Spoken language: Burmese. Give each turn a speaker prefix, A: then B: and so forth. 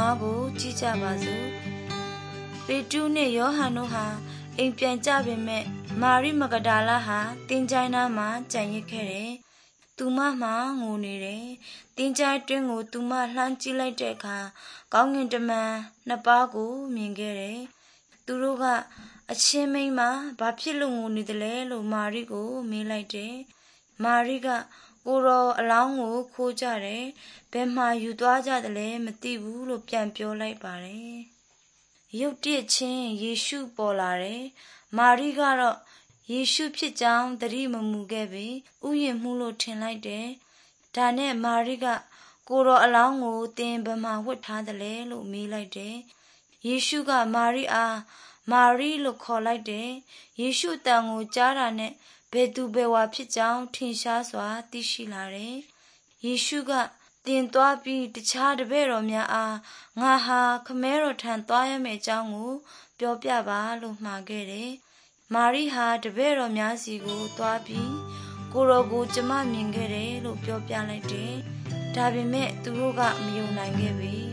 A: ကိုကြည့်ကြပါစို့ပေတုနှင့်ယောဟန်တို့ဟာအိမ်ပြန်ကြပေမဲ့မာရိမဂဒလာဟာတင်းချိုင်းနားမှာကြံရစ်ခဲ့တယ်သူမမှငိုနေတယ်တင်းချိုင်းတွင်းကိုသူမလှမ်းကြည့်လိုက်တဲ့အခါကောင်းကင်တမန်နှစ်ပါးကိုမြင်ခဲ့တယ်သူတို့ကအချင်းမိန်းမဘာဖြစ်လို့ငိုနေသလဲလို့မာရိကိုမေးလိုက်တယ်မာရိကကိုတော်အလောင်းကိုခိုးကြတယ်ဘယ်မှာယူသွားကြတယ်လဲမသိဘူးလို့ပြန်ပြောလိုက်ပါတယ်ရုတ်တရက်ချင်းယေရှုပေါ်လာတယ်မာရိကတော့ယေရှုဖြစ်ကြောင်းသတိမမူခဲ့ပေဥယျာဉ်မှုလို့ထင်လိုက်တယ်ဒါနဲ့မာရိကကိုတော်အလောင်းကိုသင်ဘယ်မှာဝတ်ထားတယ်လဲလို့မေးလိုက်တယ်ယေရှုကမာရိအားမာရိလို့ခေါ်လိုက်တယ်ယေရှုတန်ကိုကြားတာနဲ့ဘယ်သူဘယ်ဝါဖြစ်ကြောင်းထင်ရှားစွာသိရှိလာတယ်ယေရှုကတင်သွားပြီးတခြားတပည့်တော်များအားငါဟာခမဲတော်ထံသွားရမယ့်အကြောင်းကိုပြောပြပါလို့မှာခဲ့တယ်မာရိဟာတပည့်တော်များစီကိုသွားပြီးကိုတော်ကိုကျမမြင်ခဲ့တယ်လို့ပြောပြလိုက်တယ်ဒါပေမဲ့သူတို့ကမယုံနိုင်ခဲ့ပေ